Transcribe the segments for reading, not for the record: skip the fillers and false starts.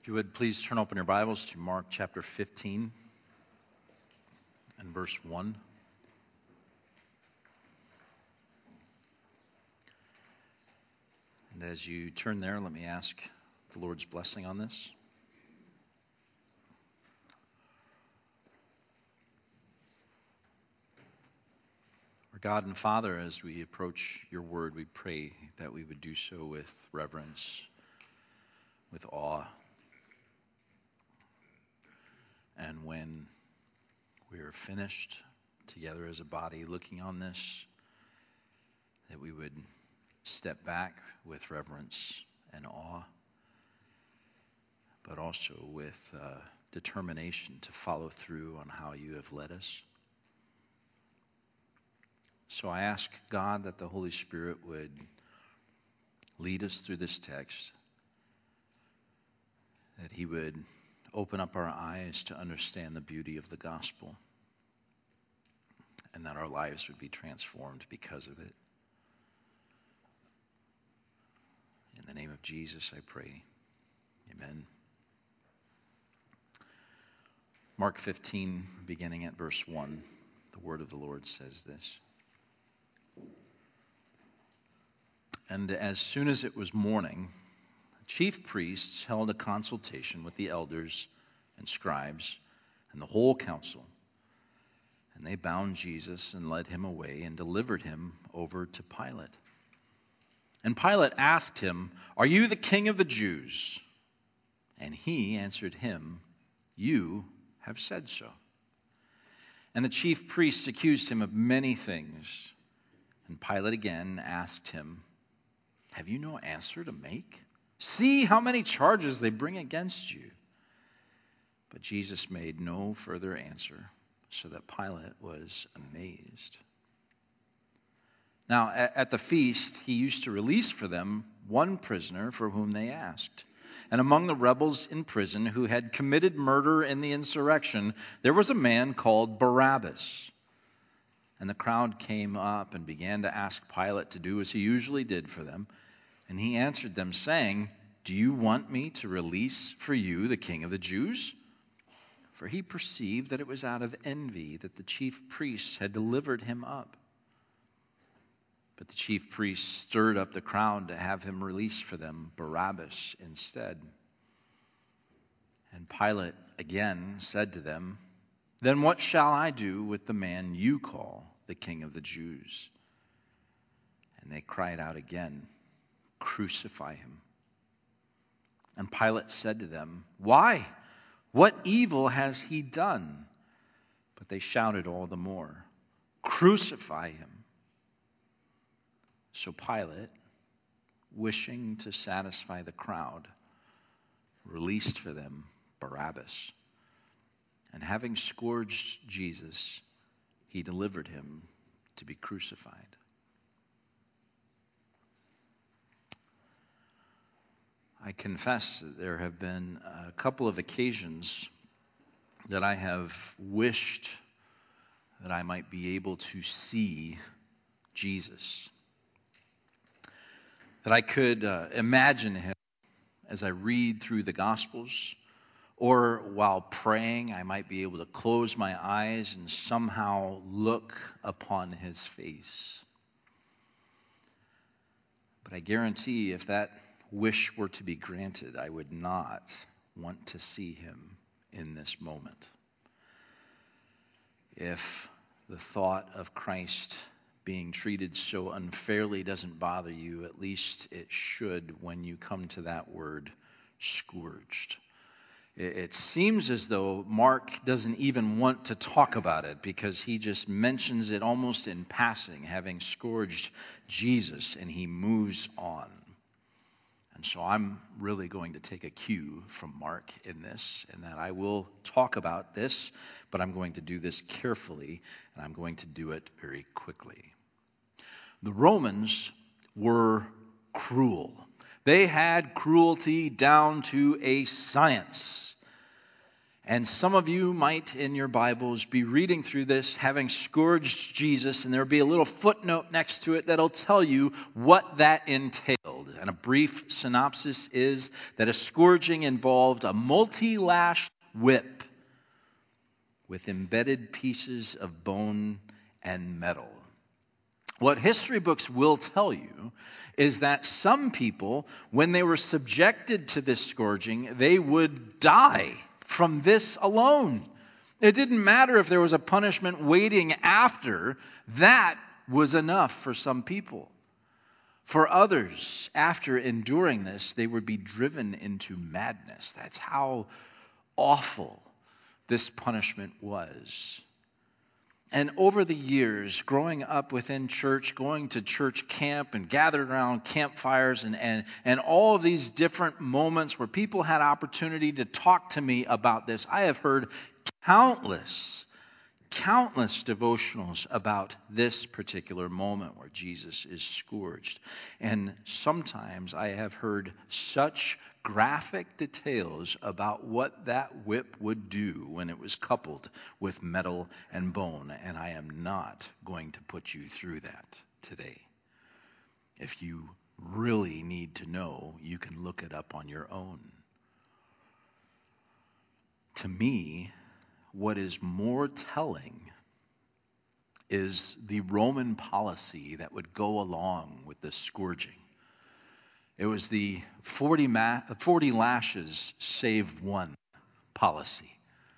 you would, please turn open your Bibles to Mark chapter 15 and verse 1. And as you turn there, let me ask the Lord's blessing on this. Our God and Father, as we approach your word, we pray that we would do so with reverence, with awe. And when we are finished together as a body looking on this, that we would step back with reverence and awe, but also with determination to follow through on how you have led us. So I ask God that the Holy Spirit would lead us through this text, that he would open up our eyes to understand the beauty of the gospel, and that our lives would be transformed because of it. In the name of Jesus, I pray. Amen. Mark 15, beginning at verse 1, the word of the Lord says this. And as soon as it was morning, the chief priests held a consultation with the elders and scribes and the whole council. And they bound Jesus and led him away and delivered him over to Pilate. And Pilate asked him, "Are you the king of the Jews?" And he answered him, "You have said so." And the chief priests accused him of many things. And Pilate again asked him, "Have you no answer to make? See how many charges they bring against you." But Jesus made no further answer, so that Pilate was amazed. Now, at the feast, he used to release for them one prisoner for whom they asked. And among the rebels in prison who had committed murder in the insurrection, there was a man called Barabbas. And the crowd came up and began to ask Pilate to do as he usually did for them. And he answered them, saying, "Do you want me to release for you the king of the Jews?" For he perceived that it was out of envy that the chief priests had delivered him up. But the chief priests stirred up the crowd to have him release for them Barabbas instead. And Pilate again said to them, "Then what shall I do with the man you call the king of the Jews?" And they cried out again, "Crucify him." And Pilate said to them, "Why? What evil has he done?" But they shouted all the more, "Crucify him." So Pilate, wishing to satisfy the crowd, released for them Barabbas. And having scourged Jesus, he delivered him to be crucified. I confess that there have been a couple of occasions that I have wished that I might be able to see Jesus. That I could imagine him as I read through the Gospels, or while praying, I might be able to close my eyes and somehow look upon his face. But I guarantee if that wish were to be granted, I would not want to see him in this moment. If the thought of Christ being treated so unfairly doesn't bother you, at least it should when you come to that word, scourged. It seems as though Mark doesn't even want to talk about it because he just mentions it almost in passing, having scourged Jesus, and he moves on. And so I'm really going to take a cue from Mark in this, in that I will talk about this, but I'm going to do this carefully, and I'm going to do it very quickly. The Romans were cruel. They had cruelty down to a science. And some of you might, in your Bibles, be reading through this, having scourged Jesus, and there'll be a little footnote next to it that'll tell you what that entailed. And a brief synopsis is that a scourging involved a multi-lashed whip with embedded pieces of bone and metal. What history books will tell you is that some people, when they were subjected to this scourging, they would die from this alone. It didn't matter if there was a punishment waiting after. That was enough for some people. For others, after enduring this, they would be driven into madness. That's how awful this punishment was. And over the years, growing up within church, going to church camp and gathered around campfires and all of these different moments where people had opportunity to talk to me about this, I have heard countless devotionals about this particular moment where Jesus is scourged. And sometimes I have heard such graphic details about what that whip would do when it was coupled with metal and bone. And I am not going to put you through that today. If you really need to know, you can look it up on your own. To me, what is more telling is the Roman policy that would go along with the scourging. It was the 40 lashes save one policy.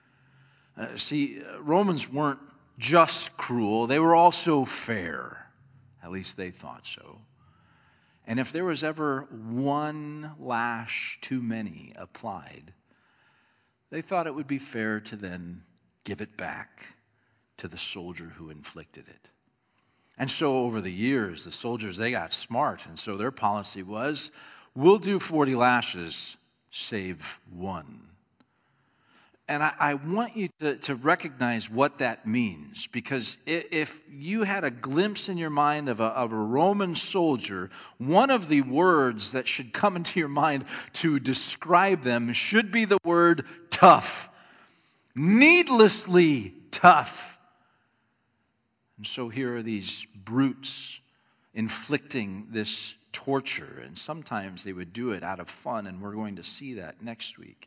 Romans weren't just cruel, they were also fair. At least they thought so. And if there was ever one lash too many applied, they thought it would be fair to then give it back to the soldier who inflicted it. And so over the years, the soldiers, they got smart. And so their policy was, we'll do 40 lashes, save one. And I want you to recognize what that means. Because if you had a glimpse in your mind of a Roman soldier, one of the words that should come into your mind to describe them should be the word tough. Needlessly tough. And so here are these brutes inflicting this torture. And sometimes they would do it out of fun, and we're going to see that next week.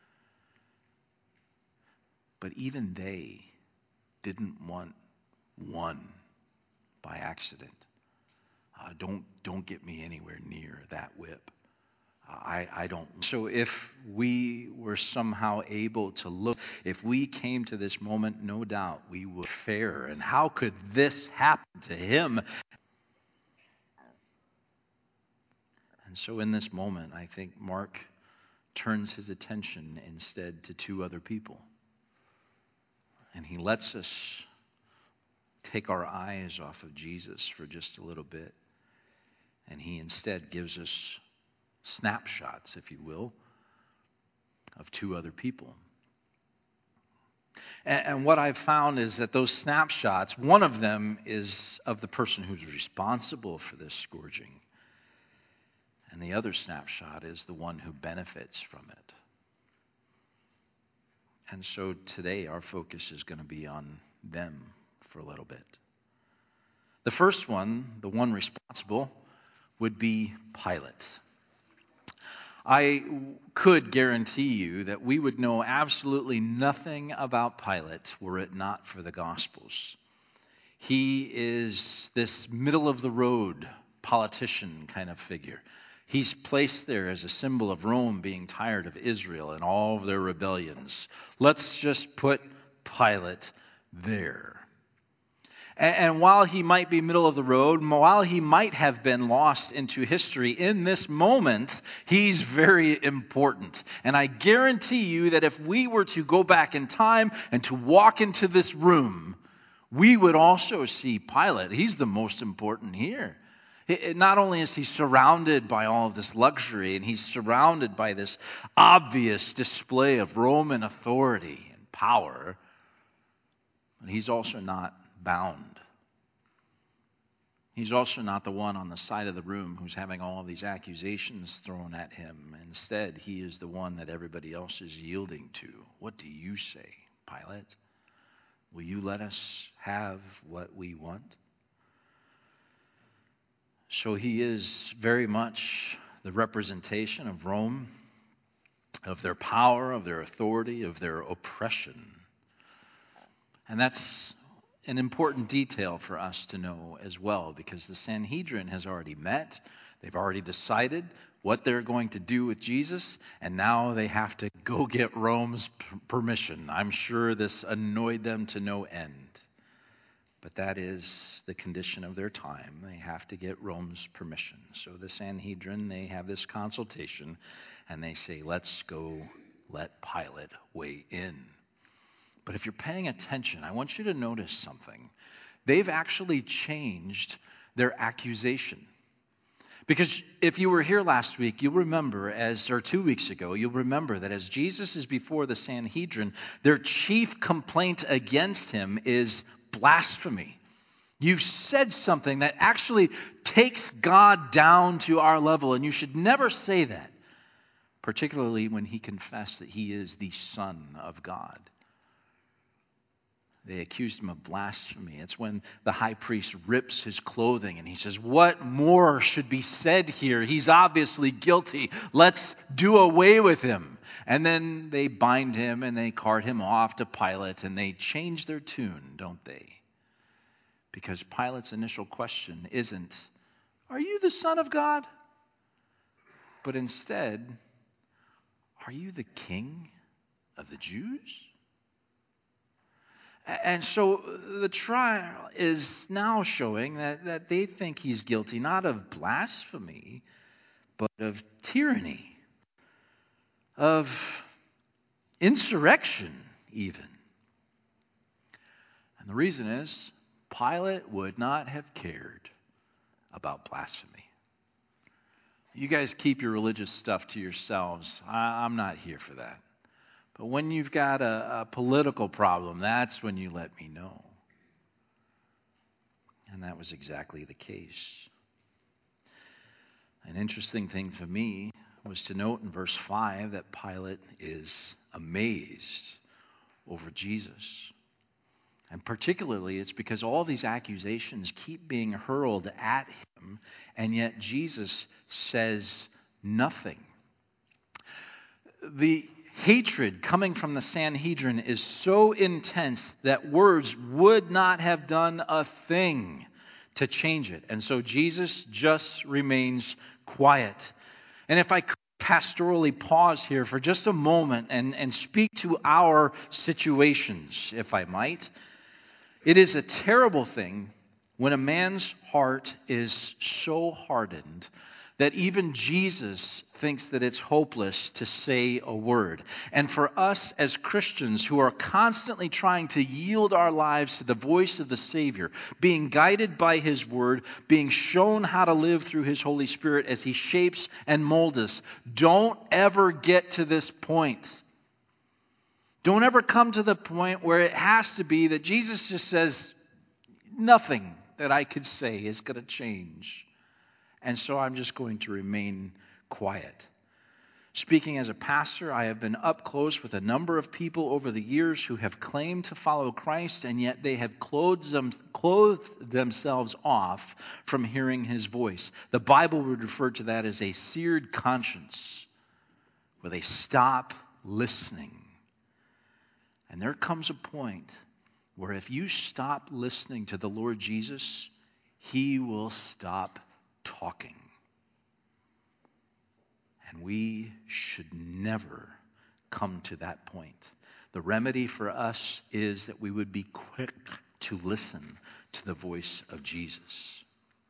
But even they didn't want one by accident. Don't get me anywhere near that whip. I don't. So if we were somehow able to look, if we came to this moment, no doubt we would fair. And how could this happen to him? And so in this moment, I think Mark turns his attention instead to two other people. And he lets us take our eyes off of Jesus for just a little bit. And he instead gives us snapshots, if you will, of two other people. And what I've found is that those snapshots, one of them is of the person who's responsible for this scourging. And the other snapshot is the one who benefits from it. And so today our focus is going to be on them for a little bit. The first one, the one responsible, would be Pilate. I could guarantee you that we would know absolutely nothing about Pilate were it not for the Gospels. He is this middle-of-the-road politician kind of figure. He's placed there as a symbol of Rome being tired of Israel and all of their rebellions. Let's just put Pilate there. And while he might be middle of the road, while he might have been lost into history, in this moment, he's very important. And I guarantee you that if we were to go back in time and to walk into this room, we would also see Pilate. He's the most important here. Not only is he surrounded by all of this luxury, and he's surrounded by this obvious display of Roman authority and power, but he's also not bound. He's also not the one on the side of the room who's having all of these accusations thrown at him. Instead, he is the one that everybody else is yielding to. What do you say, Pilate? Will you let us have what we want? So he is very much the representation of Rome, of their power, of their authority, of their oppression. And that's an important detail for us to know as well, because the Sanhedrin has already met. They've already decided what they're going to do with Jesus, and now they have to go get Rome's permission. I'm sure this annoyed them to no end. But that is the condition of their time. They have to get Rome's permission. So the Sanhedrin, they have this consultation, and they say, let's go let Pilate weigh in. But if you're paying attention, I want you to notice something. They've actually changed their accusation. Because if you were here last week, you'll remember, or 2 weeks ago, you'll remember that as Jesus is before the Sanhedrin, their chief complaint against him is blasphemy. You've said something that actually takes God down to our level, and you should never say that, particularly when he confessed that he is the Son of God. They accused him of blasphemy. It's when the high priest rips his clothing and he says, what more should be said here? He's obviously guilty. Let's do away with him. And then they bind him and they cart him off to Pilate, and they change their tune, don't they? Because Pilate's initial question isn't, are you the Son of God? But instead, are you the King of the Jews? And so the trial is now showing that they think he's guilty not of blasphemy, but of tyranny, of insurrection even. And the reason is Pilate would not have cared about blasphemy. You guys keep your religious stuff to yourselves. I'm not here for that. But when you've got a political problem, that's when you let me know. And that was exactly the case. An interesting thing for me was to note in verse 5 that Pilate is amazed over Jesus. And particularly, it's because all these accusations keep being hurled at him, and yet Jesus says nothing. The hatred coming from the Sanhedrin is so intense that words would not have done a thing to change it. And so Jesus just remains quiet. And if I could pastorally pause here for just a moment and speak to our situations, if I might, it is a terrible thing when a man's heart is so hardened that even Jesus thinks that it's hopeless to say a word. And for us as Christians who are constantly trying to yield our lives to the voice of the Savior, being guided by His Word, being shown how to live through His Holy Spirit as He shapes and molds us, don't ever get to this point. Don't ever come to the point where it has to be that Jesus just says, nothing that I could say is going to change. And so I'm just going to remain quiet. Speaking as a pastor, I have been up close with a number of people over the years who have claimed to follow Christ, and yet they have clothed themselves off from hearing His voice. The Bible would refer to that as a seared conscience, where they stop listening. And there comes a point where if you stop listening to the Lord Jesus, He will stop talking. And we should never come to that point. The remedy for us is that we would be quick to listen to the voice of Jesus.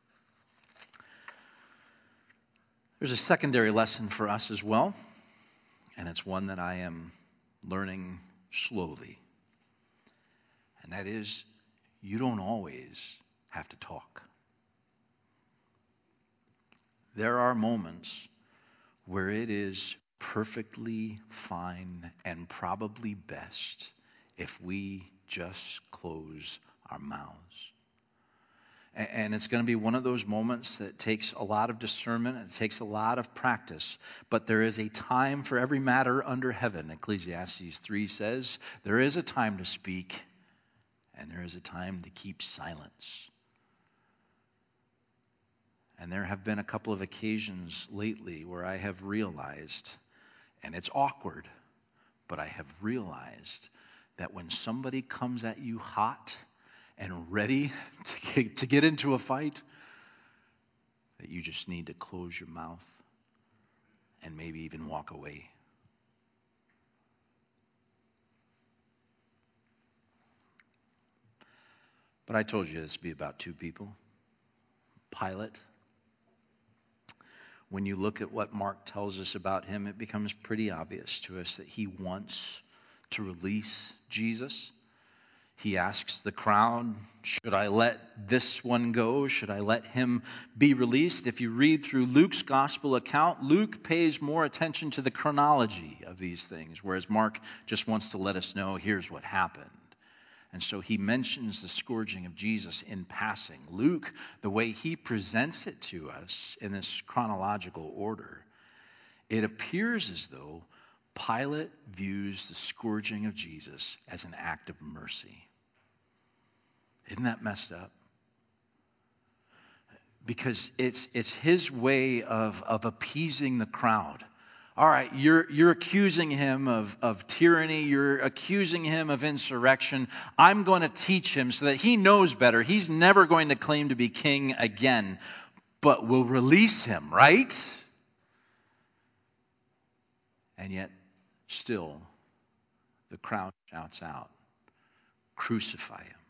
There's a secondary lesson for us as well, and it's one that I am learning slowly. And that is, you don't always have to talk. There are moments where it is perfectly fine and probably best if we just close our mouths. And it's going to be one of those moments that takes a lot of discernment, it takes a lot of practice. But there is a time for every matter under heaven. Ecclesiastes 3 says, there is a time to speak, and there is a time to keep silence. And there have been a couple of occasions lately where I have realized, and it's awkward, but I have realized that when somebody comes at you hot and ready to get into a fight, that you just need to close your mouth and maybe even walk away. But I told you this would be about two people. Pilate. When you look at what Mark tells us about him, it becomes pretty obvious to us that he wants to release Jesus. He asks the crowd, should I let this one go? Should I let him be released? If you read through Luke's gospel account, Luke pays more attention to the chronology of these things, whereas Mark just wants to let us know, here's what happened. And so he mentions the scourging of Jesus in passing. Luke, the way he presents it to us in this chronological order, it appears as though Pilate views the scourging of Jesus as an act of mercy. Isn't that messed up? Because it's his way of appeasing the crowd. All right, you're accusing him of tyranny. You're accusing him of insurrection. I'm going to teach him so that he knows better. He's never going to claim to be king again, but we'll release him, right? And yet, still, the crowd shouts out, crucify him.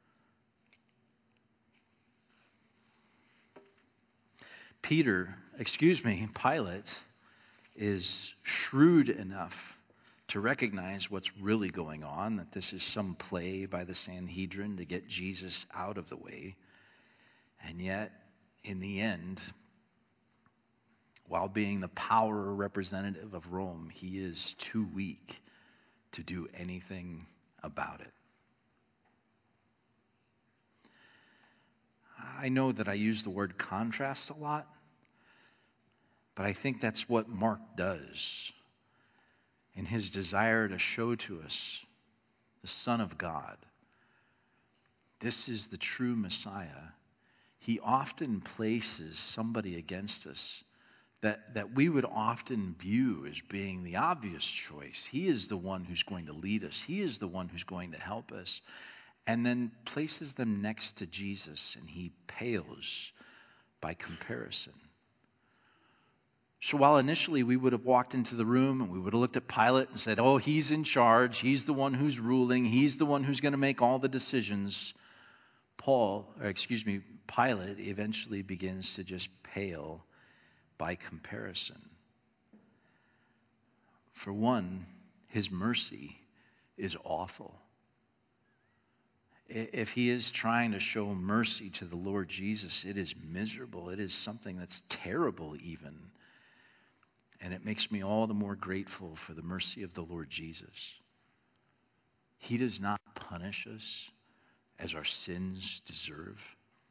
Pilate is shrewd enough to recognize what's really going on, that this is some play by the Sanhedrin to get Jesus out of the way. And yet, in the end, while being the power representative of Rome, he is too weak to do anything about it. I know that I use the word contrast a lot, but I think that's what Mark does in his desire to show to us the Son of God. This is the true Messiah. He often places somebody against us that we would often view as being the obvious choice. He is the one who's going to lead us. He is the one who's going to help us. And then places them next to Jesus, and he pales by comparison. So while initially we would have walked into the room and we would have looked at Pilate and said, oh, he's in charge, he's the one who's ruling, he's the one who's going to make all the decisions, Pilate eventually begins to just pale by comparison. For one, his mercy is awful. If he is trying to show mercy to the Lord Jesus, it is miserable. It is something that's terrible even. And it makes me all the more grateful for the mercy of the Lord Jesus. He does not punish us as our sins deserve.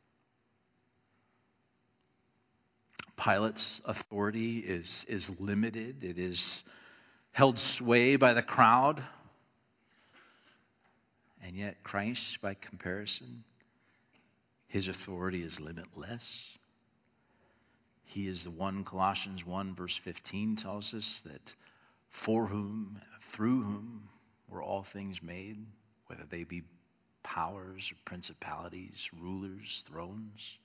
Pilate's authority is limited. It is held sway by the crowd. And yet Christ, by comparison, his authority is limitless. He is the one, Colossians 1 verse 15 tells us, that for whom, through whom were all things made, whether they be powers or principalities, rulers, thrones.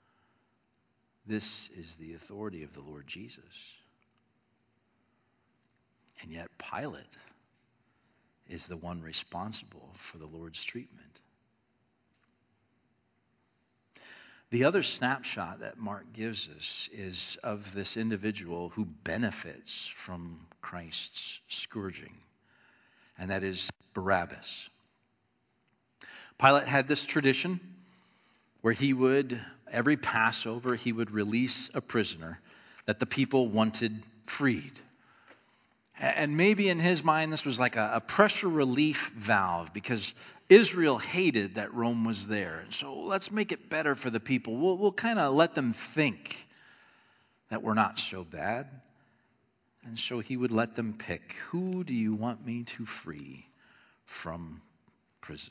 This is the authority of the Lord Jesus. And yet Pilate is the one responsible for the Lord's treatment. The other snapshot that Mark gives us is of this individual who benefits from Christ's scourging, and that is Barabbas. Pilate had this tradition where he would, every Passover, he would release a prisoner that the people wanted freed. And maybe in his mind, this was like a pressure relief valve because Israel hated that Rome was there. And so let's make it better for the people. We'll kind of let them think that we're not so bad. And so he would let them pick, who do you want me to free from prison?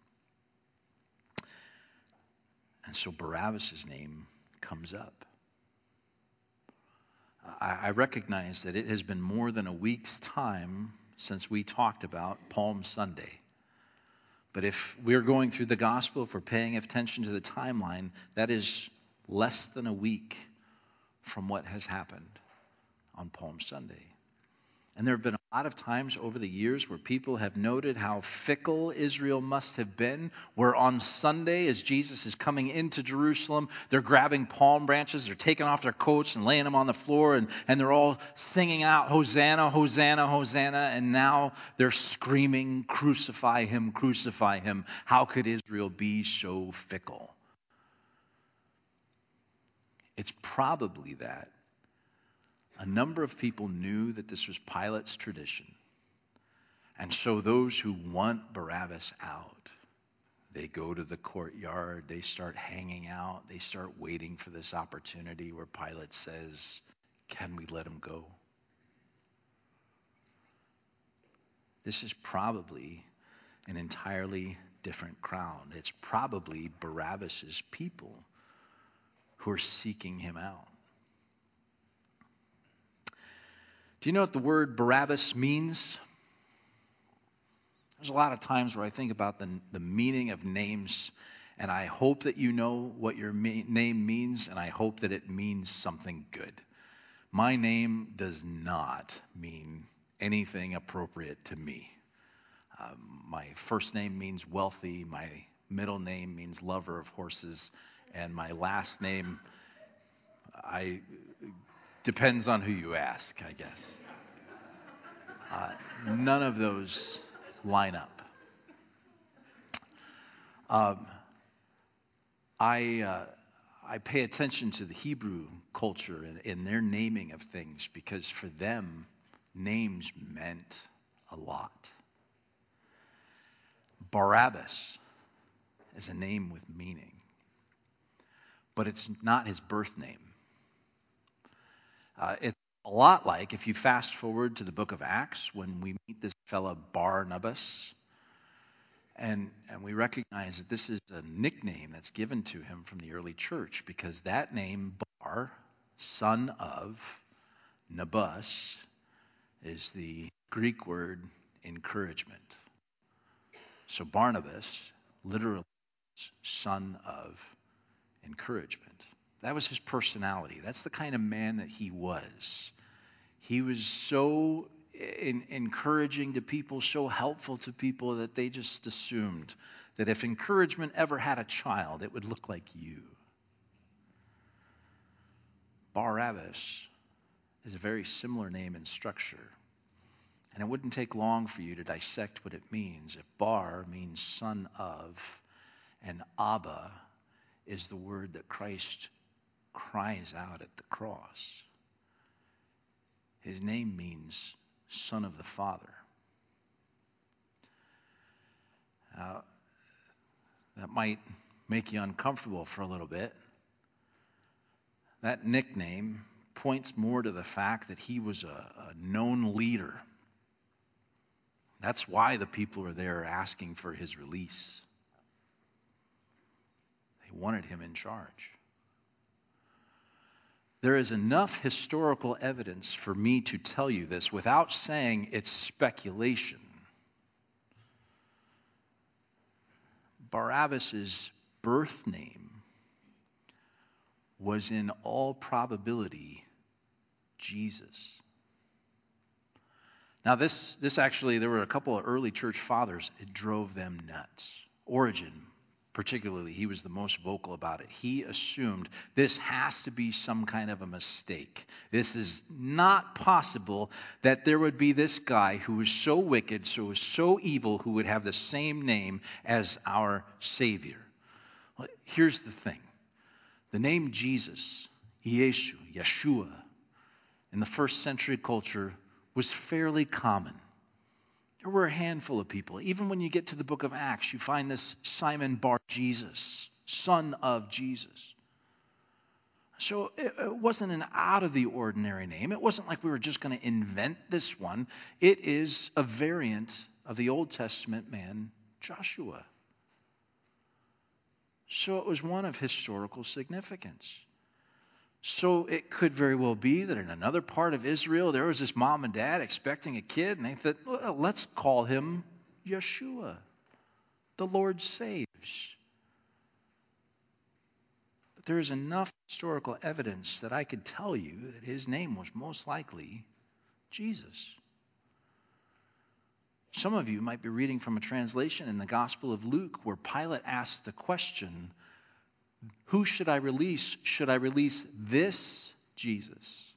And so Barabbas' name comes up. I recognize that it has been more than a week's time since we talked about Palm Sunday. But if we're going through the gospel, if we're paying attention to the timeline, that is less than a week from what has happened on Palm Sunday. And there have been a lot of times over the years where people have noted how fickle Israel must have been, where on Sunday, as Jesus is coming into Jerusalem, they're grabbing palm branches, they're taking off their coats and laying them on the floor, and they're all singing out, Hosanna, Hosanna, Hosanna, and now they're screaming, crucify him, crucify him. How could Israel be so fickle? It's probably that a number of people knew that this was Pilate's tradition. And so those who want Barabbas out, they go to the courtyard, they start hanging out, they start waiting for this opportunity where Pilate says, can we let him go? This is probably an entirely different crowd. It's probably Barabbas' people who are seeking him out. Do you know what the word Barabbas means? There's a lot of times where I think about the meaning of names, and I hope that you know what your name means, and I hope that it means something good. My name does not mean anything appropriate to me. My first name means wealthy, my middle name means lover of horses, and my last name, depends on who you ask, I guess. None of those line up. I pay attention to the Hebrew culture in their naming of things because for them, names meant a lot. Barabbas is a name with meaning, but it's not his birth name. It's a lot like if you fast forward to the book of Acts when we meet this fellow Barnabas, and we recognize that this is a nickname that's given to him from the early church because that name, Bar, son of Nabus, is the Greek word encouragement. So Barnabas literally means son of encouragement. That was his personality. That's the kind of man that he was. He was so encouraging to people, so helpful to people that they just assumed that if encouragement ever had a child, it would look like you. Barabbas is a very similar name in structure. And it wouldn't take long for you to dissect what it means. If Bar means son of, and Abba is the word that Christ cries out at the cross. His name means son of the Father. That might make you uncomfortable for a little bit. That nickname points more to the fact that he was a known leader. That's why the people are there asking for his release. They wanted him in charge. There is enough historical evidence for me to tell you this without saying it's speculation. Barabbas' birth name was in all probability Jesus. Now this actually, there were a couple of early church fathers, it drove them nuts. Origen, particularly, he was the most vocal about it. He assumed this has to be some kind of a mistake. This is not possible that there would be this guy who was so wicked, so evil, who would have the same name as our Savior. Well, here's the thing. The name Jesus, Yeshua, in the first century culture was fairly common. There were a handful of people. Even when you get to the book of Acts, you find this Simon Bar-Jesus, son of Jesus. So it wasn't an out of the ordinary name. It wasn't like we were just going to invent this one. It is a variant of the Old Testament man, Joshua. So it was one of historical significance. So it could very well be that in another part of Israel, there was this mom and dad expecting a kid, and they thought, well, let's call him Yeshua. The Lord saves. But there is enough historical evidence that I could tell you that his name was most likely Jesus. Some of you might be reading from a translation in the Gospel of Luke where Pilate asked the question, who should I release? Should I release this Jesus?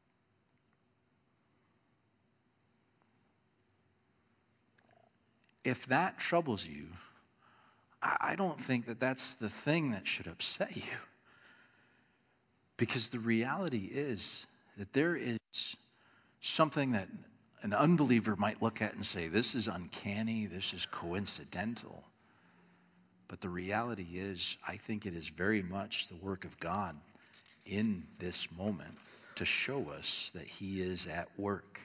If that troubles you, I don't think that that's the thing that should upset you. Because the reality is that there is something that an unbeliever might look at and say, this is uncanny, this is coincidental. But the reality is, I think it is very much the work of God in this moment to show us that He is at work.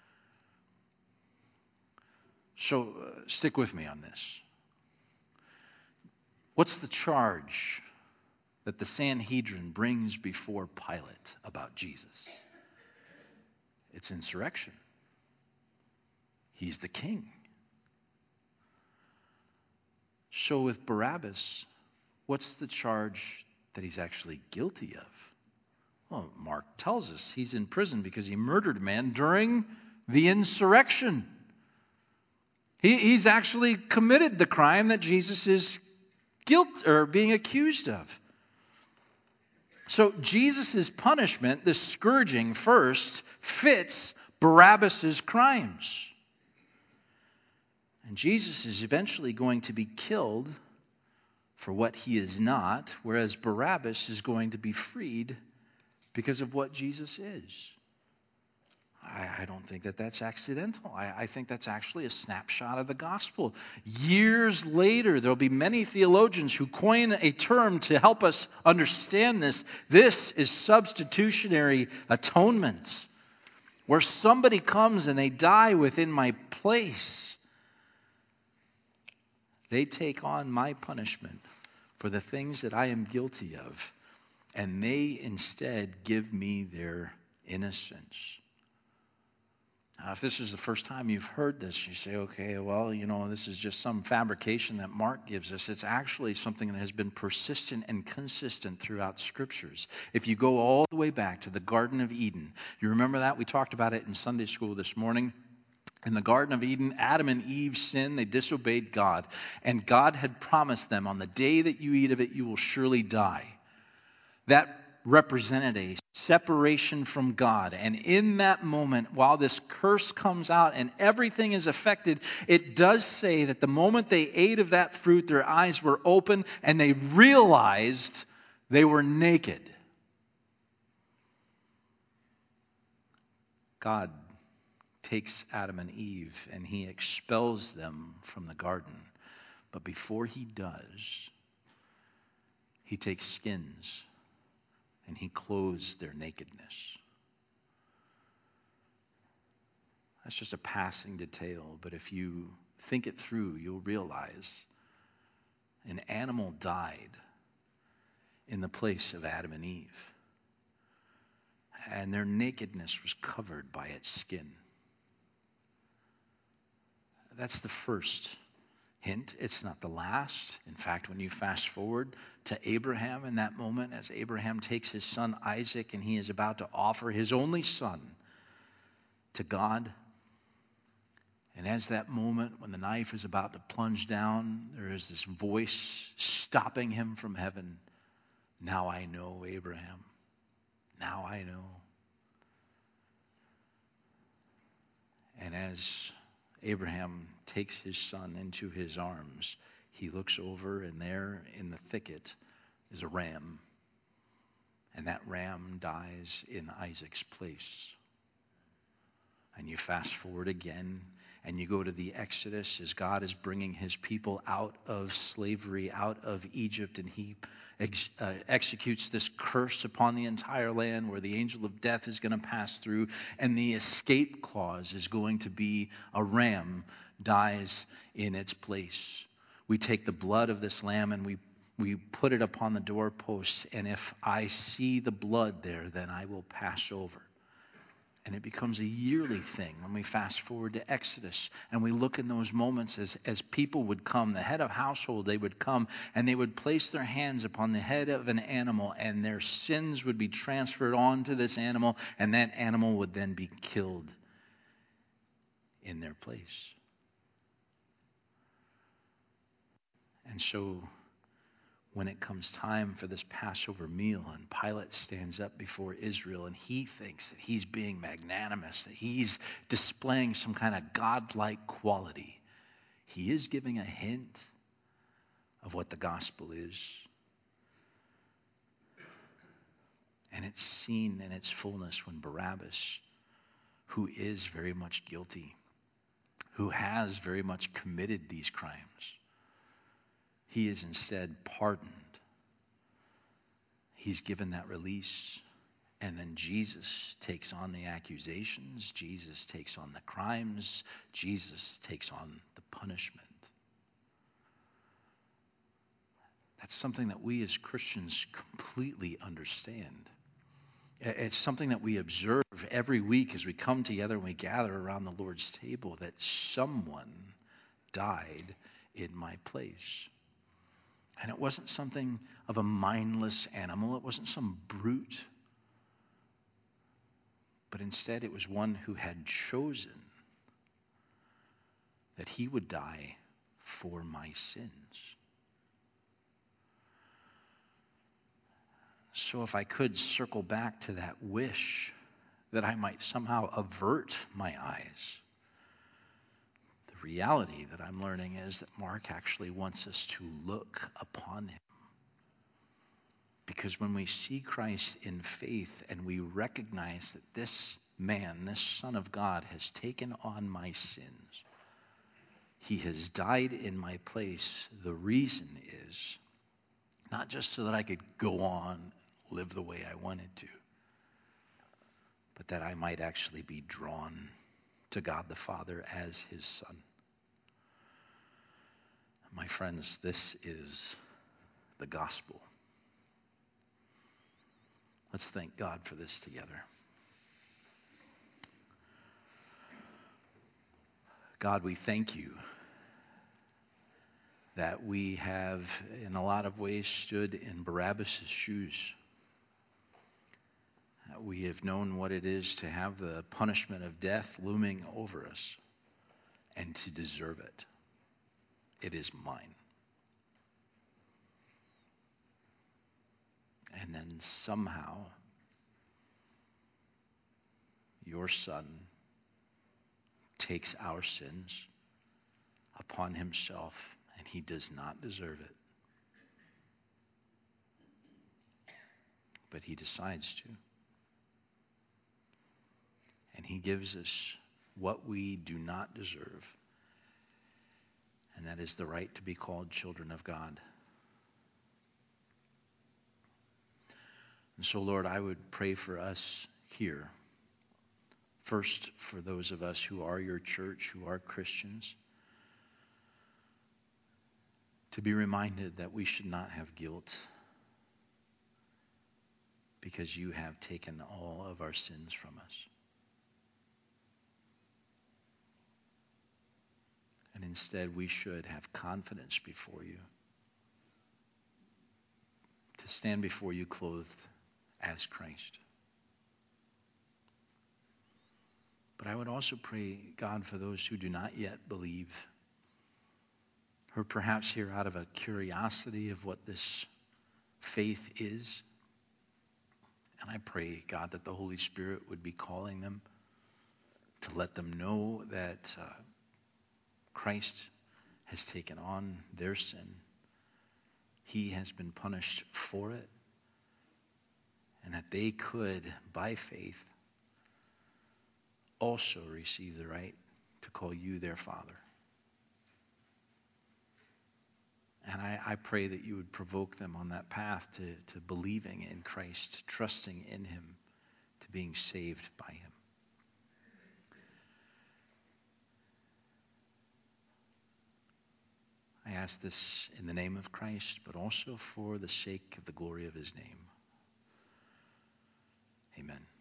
So stick with me on this. What's the charge that the Sanhedrin brings before Pilate about Jesus? It's insurrection. He's the king. So with Barabbas, what's the charge that he's actually guilty of? Well, Mark tells us he's in prison because he murdered a man during the insurrection. He's actually committed the crime that Jesus is being accused of. So Jesus' punishment, the scourging first, fits Barabbas' crimes. And Jesus is eventually going to be killed for what he is not, whereas Barabbas is going to be freed because of what Jesus is. I don't think that that's accidental. I think that's actually a snapshot of the gospel. Years later, there'll be many theologians who coin a term to help us understand this. This is substitutionary atonement, where somebody comes and they die within my place. They take on my punishment for the things that I am guilty of, and they instead give me their innocence. Now, if this is the first time you've heard this, you say, okay, well, this is just some fabrication that Mark gives us. It's actually something that has been persistent and consistent throughout Scriptures. If you go all the way back to the Garden of Eden, you remember that? We talked about it in Sunday school this morning. In the Garden of Eden, Adam and Eve sinned. They disobeyed God. And God had promised them, on the day that you eat of it, you will surely die. That represented a separation from God. And in that moment, while this curse comes out and everything is affected, it does say that the moment they ate of that fruit, their eyes were open and they realized they were naked. God takes Adam and Eve and he expels them from the garden. But before he does, he takes skins and he clothes their nakedness. That's just a passing detail, but if you think it through, you'll realize an animal died in the place of Adam and Eve. And their nakedness was covered by its skin. That's the first hint. It's not the last. In fact, when you fast forward to Abraham in that moment, as Abraham takes his son Isaac and he is about to offer his only son to God, and as that moment when the knife is about to plunge down, there is this voice stopping him from heaven. Now I know, Abraham. Now I know. And as Abraham takes his son into his arms, he looks over, and there in the thicket is a ram. And that ram dies in Isaac's place. And you fast forward again, and you go to the Exodus as God is bringing his people out of slavery, out of Egypt, and he executes this curse upon the entire land where the angel of death is going to pass through, and the escape clause is going to be a ram dies in its place. We take the blood of this lamb and we put it upon the doorposts, and if I see the blood there, then I will pass over. And it becomes a yearly thing when we fast forward to Exodus. And we look in those moments as people would come, the head of household, they would come and they would place their hands upon the head of an animal, and their sins would be transferred onto this animal, and that animal would then be killed in their place. And so when it comes time for this Passover meal and Pilate stands up before Israel and he thinks that he's being magnanimous, that he's displaying some kind of godlike quality, he is giving a hint of what the gospel is. And it's seen in its fullness when Barabbas, who is very much guilty, who has very much committed these crimes, he is instead pardoned. He's given that release. And then Jesus takes on the accusations. Jesus takes on the crimes. Jesus takes on the punishment. That's something that we as Christians completely understand. It's something that we observe every week as we come together and we gather around the Lord's table, that someone died in my place. And it wasn't something of a mindless animal. It wasn't some brute. But instead, it was one who had chosen that he would die for my sins. So if I could circle back to that wish that I might somehow avert my eyes, the reality that I'm learning is that Mark actually wants us to look upon him. Because when we see Christ in faith and we recognize that this man, this Son of God, has taken on my sins, he has died in my place, the reason is not just so that I could go on, live the way I wanted to, but that I might actually be drawn to God the Father as his Son. My friends, this is the gospel. Let's thank God for this together. God, we thank you that we have, in a lot of ways, stood in Barabbas' shoes. We have known what it is to have the punishment of death looming over us and to deserve it. It is mine. And then somehow, your Son takes our sins upon himself, and he does not deserve it. But he decides to. And he gives us what we do not deserve, and that is the right to be called children of God. And so, Lord, I would pray for us here. First, for those of us who are your church, who are Christians, to be reminded that we should not have guilt because you have taken all of our sins from us. And instead, we should have confidence before you, to stand before you clothed as Christ. But I would also pray, God, for those who do not yet believe, who are perhaps here out of a curiosity of what this faith is. And I pray, God, that the Holy Spirit would be calling them to let them know that Christ has taken on their sin. He has been punished for it. And that they could, by faith, also receive the right to call you their Father. And I pray that you would provoke them on that path to believing in Christ, trusting in him, to being saved by him. I ask this in the name of Christ, but also for the sake of the glory of his name. Amen.